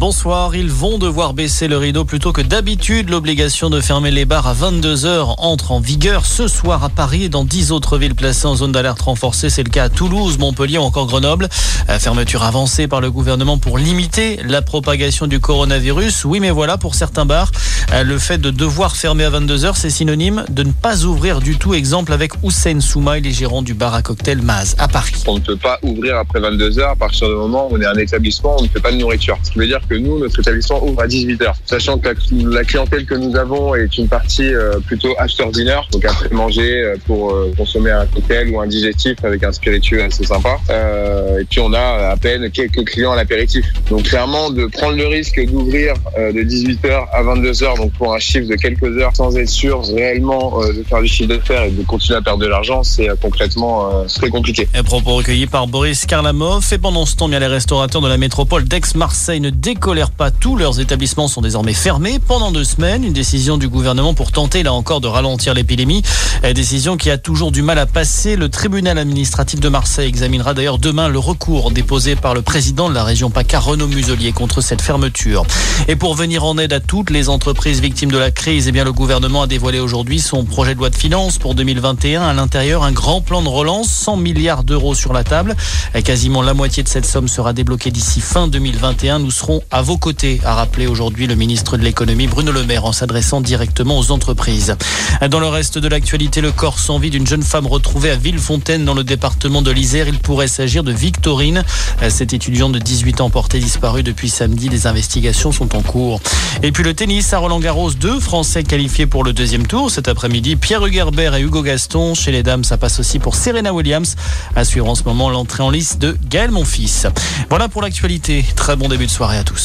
Bonsoir, ils vont devoir baisser le rideau plutôt que d'habitude. L'obligation de fermer les bars à 22h entre en vigueur ce soir à Paris et dans 10 autres villes placées en zone d'alerte renforcée. C'est le cas à Toulouse, Montpellier ou encore Grenoble. Fermeture avancée par le gouvernement pour limiter la propagation du coronavirus. Oui, mais voilà, pour certains bars, le fait de devoir fermer à 22h, c'est synonyme de ne pas ouvrir du tout. Exemple avec Hussein Soumaï, les gérants du bar à cocktail Maz à Paris. On ne peut pas ouvrir après 22h à partir du moment où on est un établissement, on ne fait pas de nourriture. Ce qui veut dire que nous, notre établissement ouvre à 18h. Sachant que la clientèle que nous avons est une partie plutôt after dinner, donc après manger pour consommer un cocktail ou un digestif avec un spiritueux assez sympa. Et puis on a à peine quelques clients à l'apéritif. Donc clairement, de prendre le risque d'ouvrir de 18h à 22h, donc pour un chiffre de quelques heures sans être sûr réellement de faire du chiffre d'affaires et de continuer à perdre de l'argent, c'est concrètement très compliqué. Un propos recueillis par Boris Karlamov. Et pendant ce temps, bien les restaurateurs de la métropole d'Aix-Marseille ne décolèrent pas. Tous leurs établissements sont désormais fermés pendant 2 semaines. Une décision du gouvernement pour tenter là encore de ralentir l'épidémie. Décision qui a toujours du mal à passer. Le tribunal administratif de Marseille examinera d'ailleurs demain le recours déposé par le président de la région PACA, Renaud Muselier, contre cette fermeture. Et pour venir en aide à toutes les entreprises victimes de la crise, le gouvernement a dévoilé aujourd'hui son projet de loi de finances pour 2021. À l'intérieur, un grand plan de relance, 100 milliards d'euros sur la table. Quasiment la moitié de cette somme sera débloquée d'ici fin 2021. Nous serons à vos côtés, a rappelé aujourd'hui le ministre de l'économie Bruno Le Maire en s'adressant directement aux entreprises. Dans le reste de l'actualité, le corps sans vie d'une jeune femme retrouvée à Villefontaine dans le département de l'Isère. Il pourrait s'agir de Victorine. Cette étudiante de 18 ans portée disparue depuis samedi. Les investigations sont en cours. Et puis le tennis à Roland-Garros, 2 Français qualifiés pour le 2e tour cet après-midi. Pierre Hugerbert et Hugo Gaston. Chez les dames, ça passe aussi pour Serena Williams. À suivre en ce moment l'entrée en lice de Gaël Monfils. Voilà pour l'actualité. Très bon début de soirée à tous.